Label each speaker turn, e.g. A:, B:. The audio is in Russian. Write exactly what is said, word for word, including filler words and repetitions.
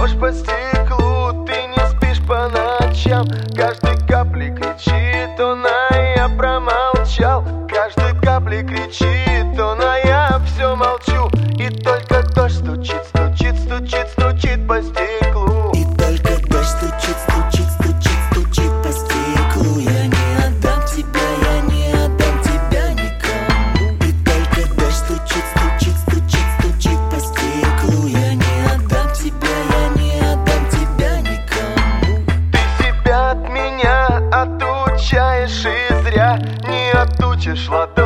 A: дождь по стеклу, ты не спишь по ночам. Каждой капли кричит он, а я промолчал. Каждой капли кричит он, а я все молчу. И только дождь стучит, стучит, стучит, стучит по стеклу.
B: И только дождь стучит, стучит, стучит, стучит по стеклу. Я не отдам тебя, я не отдам тебя никому. И только дождь стучит, стучит, стучит, стучит по стеклу. Я не отдам тебя, я не отдам тебя никому.
A: Ты себя от меня отучаешь и зря не отучишь ладонь.